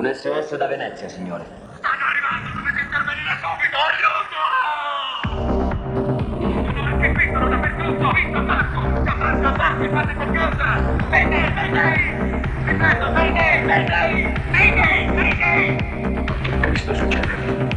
Un SOS da Venezia, signore. Stanno arrivando, dovete intervenire subito, aiuto! Sono anche qui, sono dappertutto, visto Marco! Capazzo, Marco, fate qualcosa! Mayday, mayday! Ripeto, mayday, mayday! Mayday, mayday! Ho visto succedere.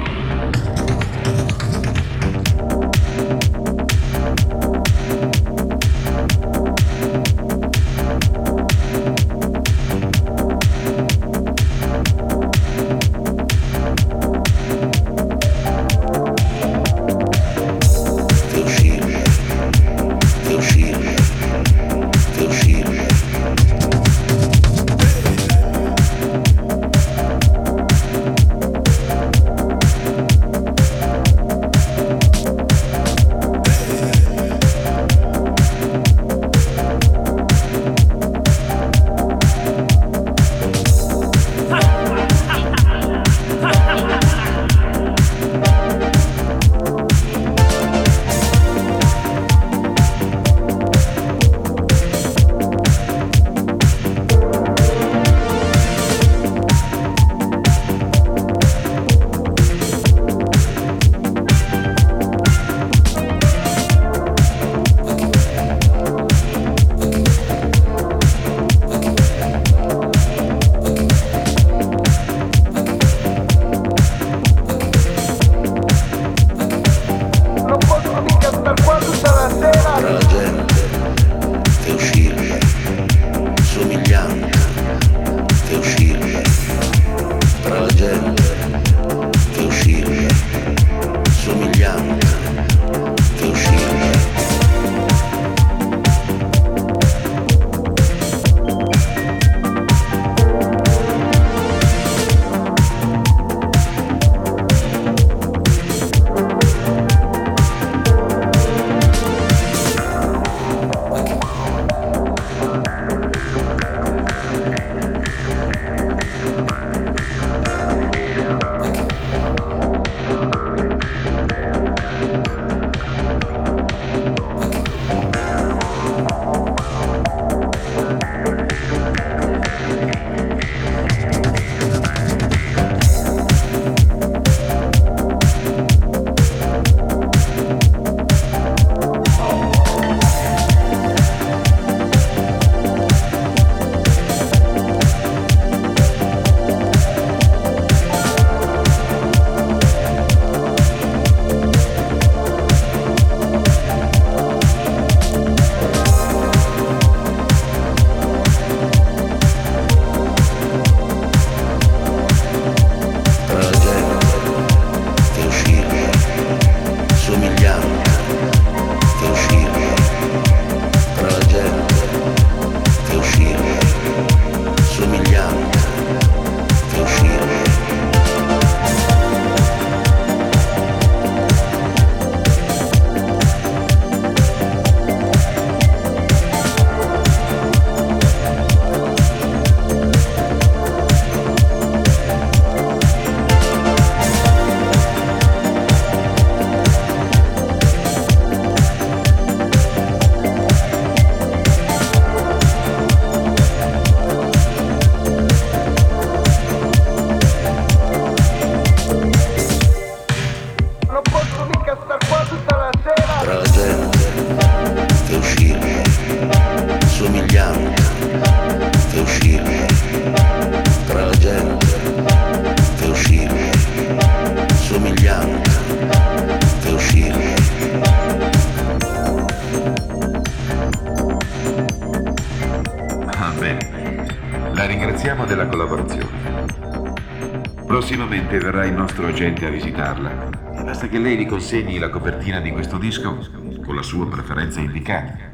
La ringraziamo della collaborazione. Prossimamente verrà il nostro agente a visitarla. E basta che lei gli consegni la copertina di questo disco con la sua preferenza indicata.